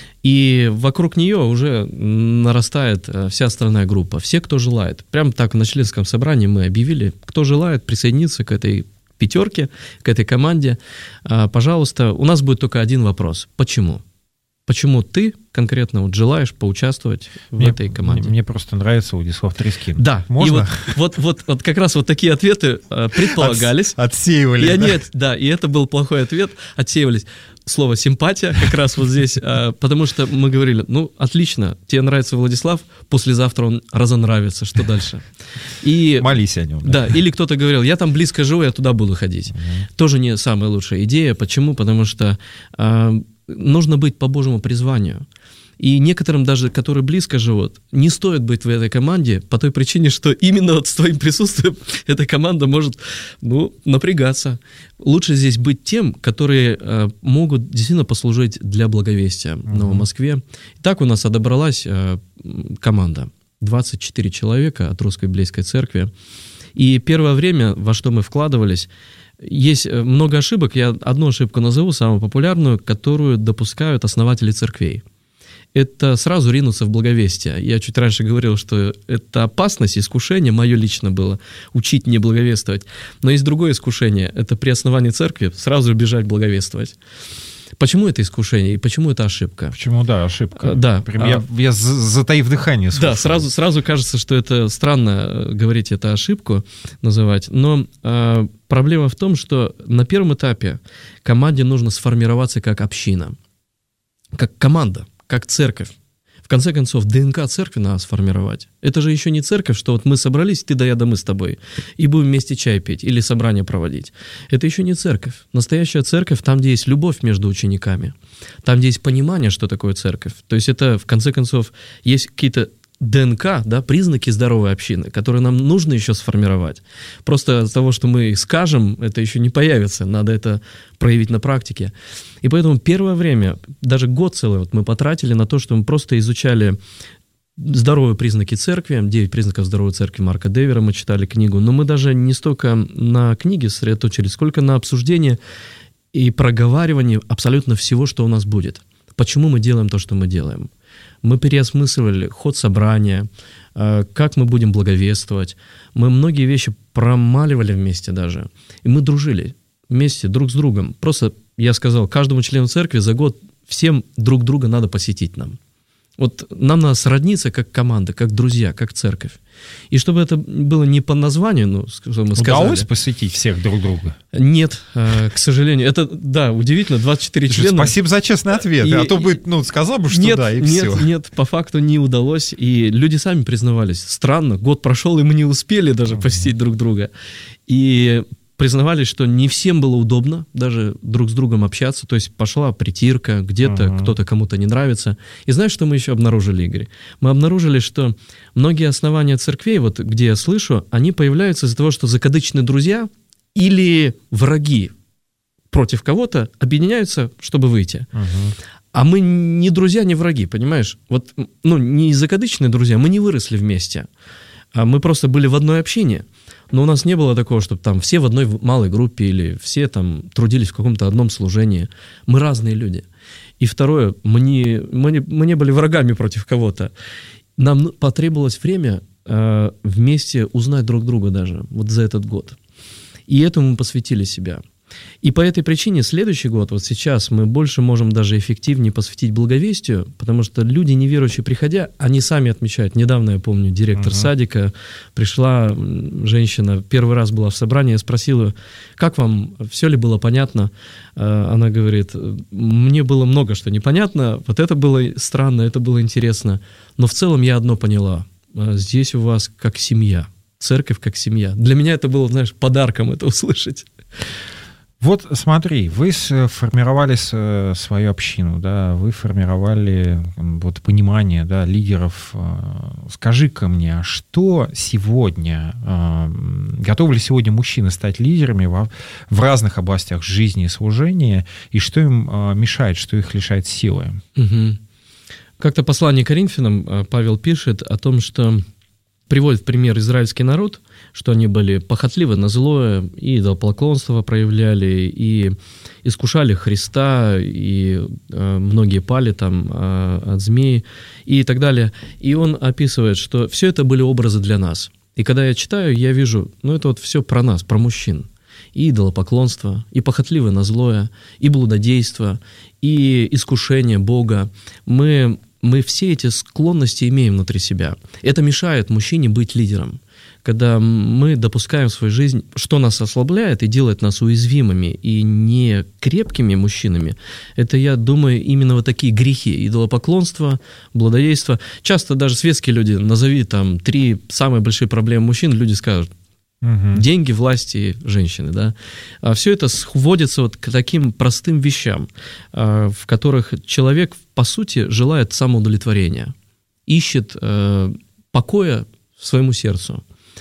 И вокруг нее уже нарастает вся остальная группа. Все, кто желает. Прямо так на членском собрании мы объявили, кто желает присоединиться к этой пятерке, к этой команде, пожалуйста. У нас будет только один вопрос. Почему? Почему ты конкретно вот желаешь поучаствовать в мне, этой команде? Мне, мне просто нравится Владислав Трескин. Да, можно? И вот, вот, вот, вот как раз вот такие ответы э, предполагались. От, отсеивали. И да? они, да, и это был плохой ответ, отсеивались. Слово «симпатия» как раз вот здесь, э, потому что мы говорили, ну, отлично, тебе нравится Владислав, послезавтра он разонравится, что дальше? И, молись о нем. Да. Да, или кто-то говорил, я там близко живу, я туда буду ходить. Угу. Тоже не самая лучшая идея. Почему? Потому что э, нужно быть по Божьему призванию. И некоторым даже, которые близко живут, не стоит быть в этой команде по той причине, что именно вот с твоим присутствием эта команда может, ну, напрягаться. Лучше здесь быть тем, которые э, могут действительно послужить для благовестия uh-huh. в Новой Москве. И так у нас отобралась э, команда. двадцать четыре человека от Русской Библейской Церкви. И первое время, во что мы вкладывались, есть много ошибок. Я одну ошибку назову, самую популярную, которую допускают основатели церквей. Это сразу ринуться в благовестие. Я чуть раньше говорил, что это опасность, искушение мое лично было, учить не благовествовать. Но есть другое искушение, это при основании церкви сразу бежать благовествовать. Почему это искушение и почему это ошибка? Почему, да, ошибка? А, да. Прям я, я затаив дыхание слушаю. Да, сразу, сразу кажется, что это странно говорить это ошибку, называть. Но а, проблема в том, что на первом этапе команде нужно сформироваться как община, как команда, как церковь. В конце концов, ДНК церкви надо сформировать. Это же еще не церковь, что вот мы собрались, ты да я да мы с тобой, и будем вместе чай пить или собрание проводить. Это еще не церковь. Настоящая церковь там, где есть любовь между учениками, там, где есть понимание, что такое церковь. То есть это, в конце концов, есть какие-то ДНК, да, признаки здоровой общины, которые нам нужно еще сформировать. Просто от того, что мы скажем, это еще не появится. Надо это проявить на практике. И поэтому первое время, даже год целый, вот мы потратили на то, что мы просто изучали здоровые признаки церкви, девять признаков здоровой церкви Марка Девера, мы читали книгу, но мы даже не столько на книге сосредоточились, сколько на обсуждении и проговаривании абсолютно всего, что у нас будет. Почему мы делаем то, что мы делаем? Мы переосмысливали ход собрания, как мы будем благовествовать. Мы многие вещи промаливали вместе даже. И мы дружили вместе друг с другом. Просто я сказал, каждому члену церкви за год всем друг друга надо посетить нам. Вот нам надо сродниться как команда, как друзья, как церковь. И чтобы это было не по названию, ну, что мы сказали. Удалось посвятить всех друг друга? Нет, к сожалению. Это, да, удивительно, двадцать четыре члена. Спасибо за честный ответ. И, а то бы, ну, сказал бы, что нет, да, и нет, все. Нет, по факту не удалось. И люди сами признавались. Странно, год прошел, и мы не успели даже uh-huh. посетить друг друга. И признавались, что не всем было удобно даже друг с другом общаться, то есть пошла притирка, где-то uh-huh. кто-то кому-то не нравится. И знаешь, что мы еще обнаружили, Игорь? Мы обнаружили, что многие основания церквей, вот где я слышу, они появляются из-за того, что закадычные друзья или враги против кого-то объединяются, чтобы выйти. Uh-huh. А мы не друзья, не враги, понимаешь? Вот, ну, не закадычные друзья, мы не выросли вместе. А мы просто были в одной общине. Но у нас не было такого, чтобы там все в одной малой группе или все там трудились в каком-то одном служении. Мы разные люди. И второе, мы не, мы не, мы не были врагами против кого-то. нам потребовалось время э, вместе узнать друг друга даже вот за этот год. И этому мы посвятили себя. И по этой причине следующий год, вот сейчас, мы больше можем даже эффективнее посвятить благовестию, потому что люди неверующие, приходя, они сами отмечают. Недавно, я помню, директор uh-huh. садика, пришла женщина, первый раз была в собрании, я спросил ее, как вам, все ли было понятно? Она говорит, мне было много что непонятно, вот это было странно, это было интересно, но в целом я одно поняла, здесь у вас как семья, церковь как семья. Для меня это было, знаешь, подарком это услышать. Вот смотри, вы сформировали свою общину, да, вы формировали вот понимание, да, лидеров. Скажи-ка мне, а что сегодня, готовы ли сегодня мужчины стать лидерами в, в разных областях жизни и служения, и что им мешает, что их лишает силы? Угу. Как-то послание Коринфянам Павел пишет о том, что приводит в пример израильский народ, что они были похотливы на злое, и идолопоклонство проявляли, и искушали Христа, и э, многие пали там э, от змей, и так далее. И он описывает, что все это были образы для нас. И когда я читаю, я вижу, ну это вот все про нас, про мужчин. И идолопоклонство, и похотливы на злое, и блудодейство, и искушение Бога. Мы... Мы все эти склонности имеем внутри себя. Это мешает мужчине быть лидером. Когда мы допускаем в свою жизнь, что нас ослабляет и делает нас уязвимыми и не крепкими мужчинами, это, я думаю, именно вот такие грехи. Идолопоклонство, блудодейство. Часто даже светские люди, назови там три самые большие проблемы мужчин, люди скажут, угу. деньги, власти, женщины, да. А все это сводится вот к таким простым вещам, в которых человек, по сути, желает самоудовлетворения, ищет покоя своему сердцу.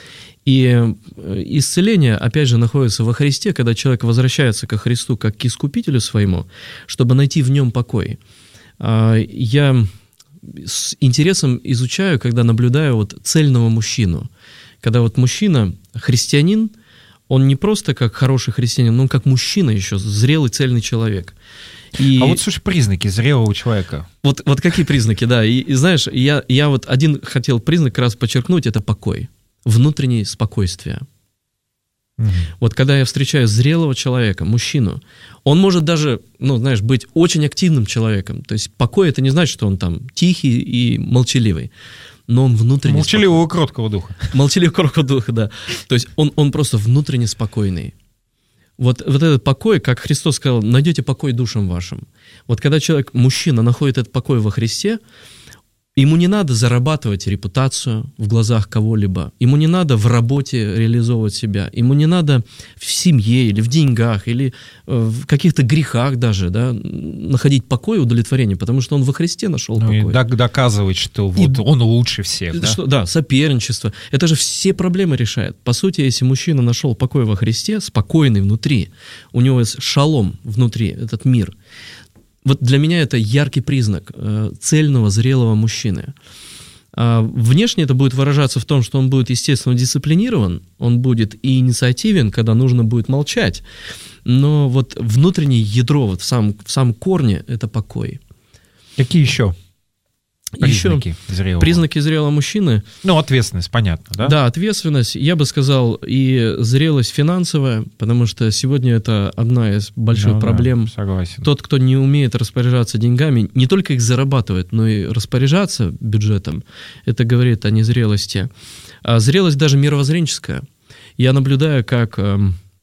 И исцеление, опять же, находится во Христе, когда человек возвращается ко Христу как к Искупителю своему, чтобы найти в нем покой. Я с интересом изучаю, когда наблюдаю вот цельного мужчину, когда вот мужчина, христианин, он не просто как хороший христианин, но он как мужчина еще, зрелый, цельный человек. И... А вот, слушай, признаки зрелого человека. Вот, вот какие признаки, да. И, и знаешь, я, я вот один хотел признак как раз подчеркнуть, это покой, внутреннее спокойствие. Угу. Вот когда я встречаю зрелого человека, мужчину, он может даже, ну, знаешь, быть очень активным человеком. То есть покой — это не значит, что он там тихий и молчаливый. Но он внутренне... Молчаливого, спокойный. Кроткого духа. Молчаливого, кроткого духа, да. То есть он, он просто внутренне спокойный. Вот, вот этот покой, как Христос сказал, найдете покой душам вашим. Вот когда человек, мужчина, находит этот покой во Христе, ему не надо зарабатывать репутацию в глазах кого-либо, ему не надо в работе реализовывать себя, ему не надо в семье или в деньгах, или в каких-то грехах даже, да, находить покой и удовлетворение, потому что он во Христе нашел ну, покой. И доказывать, что вот и, он лучше всех. Да? Что, да, соперничество. Это же все проблемы решает. По сути, если мужчина нашел покой во Христе, спокойный внутри, у него есть шалом внутри, этот мир, вот для меня это яркий признак э, цельного, зрелого мужчины. А внешне это будет выражаться в том, что он будет, естественно, дисциплинирован, он будет и инициативен, когда нужно будет молчать, но вот внутреннее ядро, вот в самом, в самом корне, это покой. Какие еще признаки еще зрелого? Признаки зрелого мужчины. Ну, ответственность, понятно, да? Да, ответственность, я бы сказал, и зрелость финансовая, потому что сегодня это одна из больших ну, проблем. Да, согласен. Тот, кто не умеет распоряжаться деньгами, не только их зарабатывать, но и распоряжаться бюджетом, это говорит о незрелости. А зрелость даже мировоззренческая. Я наблюдаю, как э,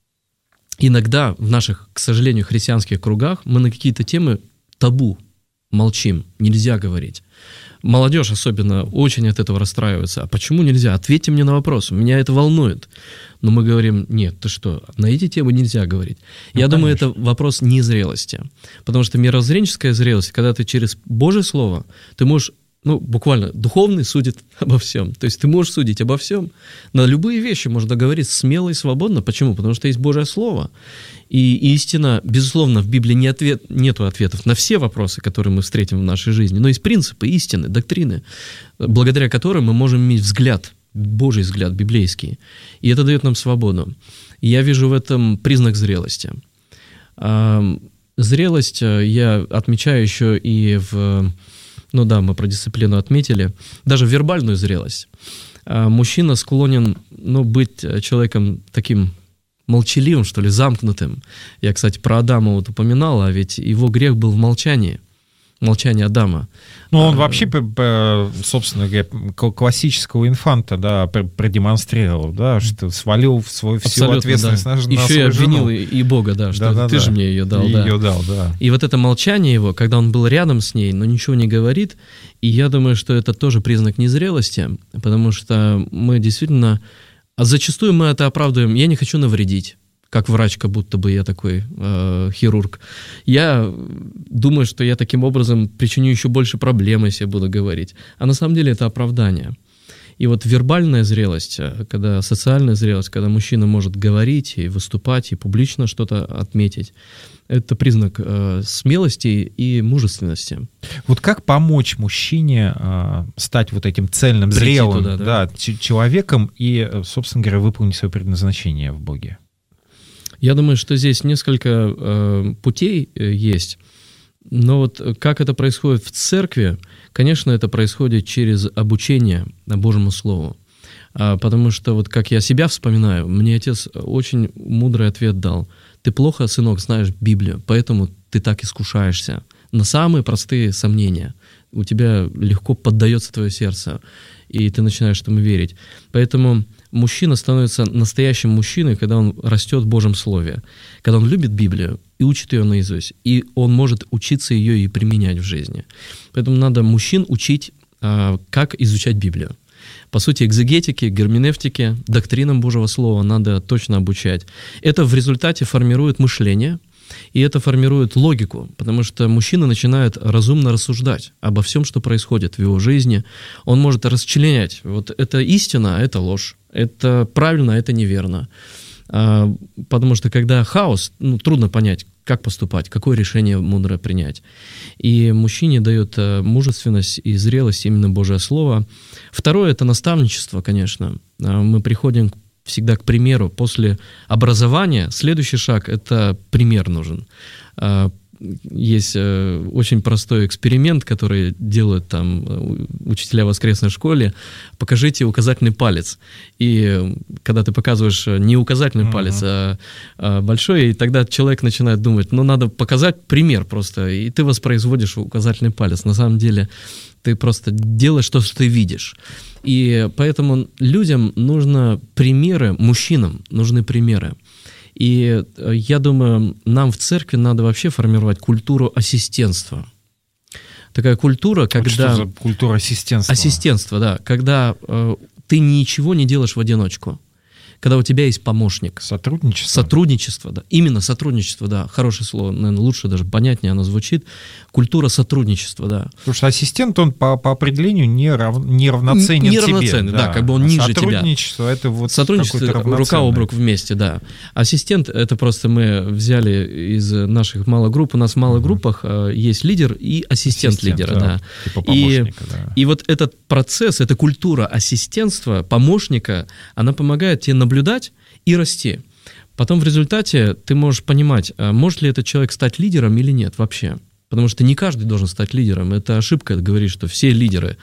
иногда в наших, к сожалению, христианских кругах мы на какие-то темы табу, молчим, нельзя говорить. Молодежь особенно очень от этого расстраивается. А почему нельзя? Ответьте мне на вопрос. Меня это волнует. Но мы говорим, нет, ты что, на эти темы нельзя говорить. Ну, Я конечно. думаю, это вопрос незрелости. Потому что мировоззренческая зрелость, когда ты через Божье Слово, ты можешь, ну, буквально, духовный судит обо всем. То есть ты можешь судить обо всем. На любые вещи можно говорить смело и свободно. Почему? Потому что есть Божье Слово. И истина, безусловно, в Библии не ответ, нету ответов на все вопросы, которые мы встретим в нашей жизни, но есть принципы, истины, доктрины, благодаря которым мы можем иметь взгляд, Божий взгляд, библейский. И это дает нам свободу. И я вижу в этом признак зрелости. Зрелость я отмечаю еще и в ну да, мы про дисциплину отметили, даже вербальную зрелость. Мужчина склонен, ну, быть человеком таким молчаливым, что ли, замкнутым. Я, кстати, про Адама вот упоминал, а ведь его грех был в молчании. Молчание Адама. Ну, он вообще, собственно говоря, классического инфанта, да, продемонстрировал, да, что свалил в свою всю ответственность да. на, Еще на свою и обвинил жену. и Бога, да, что да, ты да, же да. мне ее дал. Ее да. дал, да. И вот это молчание его, когда он был рядом с ней, но ничего не говорит, и я думаю, что это тоже признак незрелости, потому что мы действительно, а зачастую мы это оправдываем, я не хочу навредить. Как врач, как будто бы я такой э, хирург. Я думаю, что я таким образом причиню еще больше проблем, если я буду говорить. А на самом деле это оправдание. И вот вербальная зрелость, когда социальная зрелость, когда мужчина может говорить и выступать, и публично что-то отметить, это признак э, смелости и мужественности. Вот как помочь мужчине э, стать вот этим цельным, Прийти зрелым туда, да? Да, человеком и, собственно говоря, выполнить свое предназначение в Боге? Я думаю, что здесь несколько э, путей э, есть, но вот как это происходит в церкви, конечно, это происходит через обучение Божьему Слову, а, потому что вот как я себя вспоминаю, мне отец очень мудрый ответ дал. Ты плохо, сынок, знаешь Библию, поэтому ты так искушаешься на самые простые сомнения. У тебя легко поддается твое сердце, и ты начинаешь этому верить. Поэтому мужчина становится настоящим мужчиной, когда он растет в Божьем Слове, когда он любит Библию и учит ее наизусть, и он может учиться ее и применять в жизни. Поэтому надо мужчин учить, как изучать Библию. По сути, экзегетике, герменевтике, доктринам Божьего Слова надо точно обучать. Это в результате формирует мышление, и это формирует логику, потому что мужчина начинает разумно рассуждать обо всем, что происходит в его жизни. Он может расчленять. Вот это истина, а это ложь. Это правильно, а это неверно. А, потому что когда хаос, ну, трудно понять, как поступать, какое решение мудрое принять. И мужчине дает мужественность и зрелость именно Божье Слово. Второе — это наставничество, конечно. Мы приходим к всегда к примеру. После образования следующий шаг — это пример нужен. Есть очень простой эксперимент, который делают там учителя в воскресной школе. Покажите указательный палец. И когда ты показываешь не указательный uh-huh. палец, а большой, и тогда человек начинает думать, ну, надо показать пример просто, и ты воспроизводишь указательный палец. На самом деле ты просто делаешь то, что ты видишь. И поэтому людям нужны примеры, мужчинам нужны примеры. И я думаю, нам в церкви надо вообще формировать культуру ассистентства. Такая культура, когда... Вот что за культура ассистентства? Ассистентство, да. Когда э, ты ничего не делаешь в одиночку. Когда у тебя есть помощник. Сотрудничество? Сотрудничество, да. Именно сотрудничество, да. Хорошее слово, наверное, лучше, даже понятнее оно звучит. Культура сотрудничества, да. Потому что ассистент, он по, по определению не, рав, не равноценен не тебе. Равноценный, да. да, как бы он а ниже тебя. Сотрудничество — это вот сотрудничество, рука об руку вместе, да. Ассистент — это просто мы взяли из наших малых групп. У нас в малых mm-hmm. группах есть лидер и ассистент, ассистент лидера, да. да. Типа помощника, и, да. И вот этот процесс, эта культура ассистентства, помощника, она помогает тебе наблюдать и расти. Потом в результате ты можешь понимать, может ли этот человек стать лидером или нет вообще. Потому что не каждый должен стать лидером. Это ошибка говорить, что все лидеры.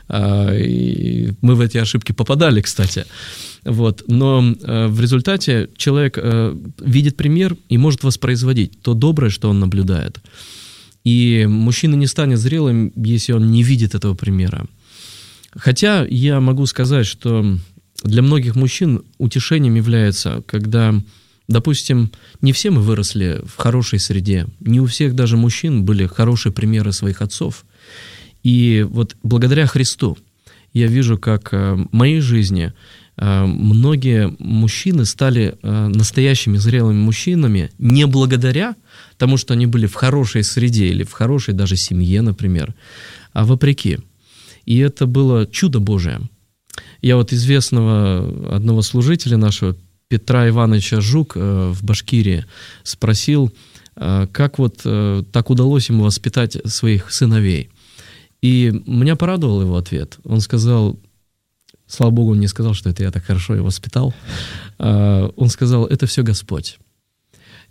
И мы в эти ошибки попадали, кстати. Вот. Но в результате человек видит пример и может воспроизводить то доброе, что он наблюдает. И мужчина не станет зрелым, если он не видит этого примера. Хотя я могу сказать, что для многих мужчин утешением является, когда, допустим, не все мы выросли в хорошей среде, не у всех даже мужчин были хорошие примеры своих отцов. И вот благодаря Христу я вижу, как в моей жизни многие мужчины стали настоящими зрелыми мужчинами не благодаря тому, что они были в хорошей среде или в хорошей даже семье, например, а вопреки. И это было чудо Божие. Я вот известного одного служителя нашего, Петра Ивановича Жук в Башкирии, спросил, как вот так удалось ему воспитать своих сыновей. И меня порадовал его ответ. Он сказал, слава Богу, он не сказал, что это я так хорошо его воспитал. Он сказал, это все Господь.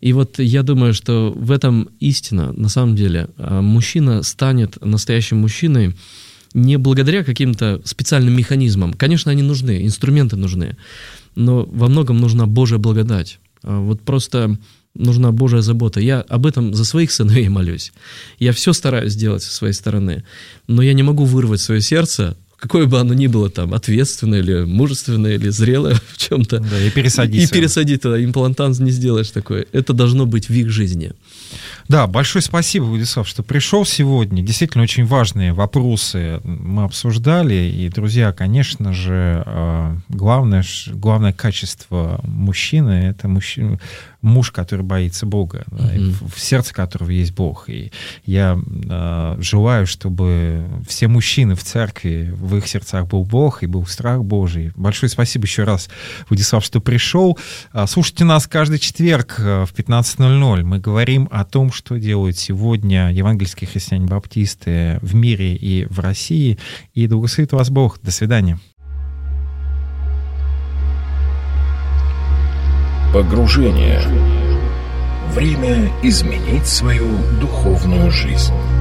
И вот я думаю, что в этом истина, на самом деле. Мужчина станет настоящим мужчиной не благодаря каким-то специальным механизмам. Конечно, они нужны, инструменты нужны, но во многом нужна Божья благодать. Вот просто нужна Божья забота. Я об этом за своих сыновей молюсь. Я все стараюсь сделать со своей стороны, но я не могу вырвать свое сердце, какое бы оно ни было там, ответственное или мужественное, или зрелое в чем-то. Да, и пересадить. И пересадить туда. Имплантант не сделаешь такое. Это должно быть в их жизни. Да, большое спасибо, Владислав, что пришел сегодня. Действительно, очень важные вопросы мы обсуждали. И, друзья, конечно же, главное, главное качество мужчины — это мужчина, муж, который боится Бога, mm-hmm. да, в сердце которого есть Бог. И я э, желаю, чтобы все мужчины в церкви, в их сердцах был Бог и был страх Божий. Большое спасибо еще раз, Владислав, что пришел. Слушайте нас каждый четверг в пятнадцать ноль ноль. Мы говорим о том, что делают сегодня евангельские христиане-баптисты в мире и в России. И да благословит вас Бог. До свидания. Погружение. Время изменить свою духовную жизнь.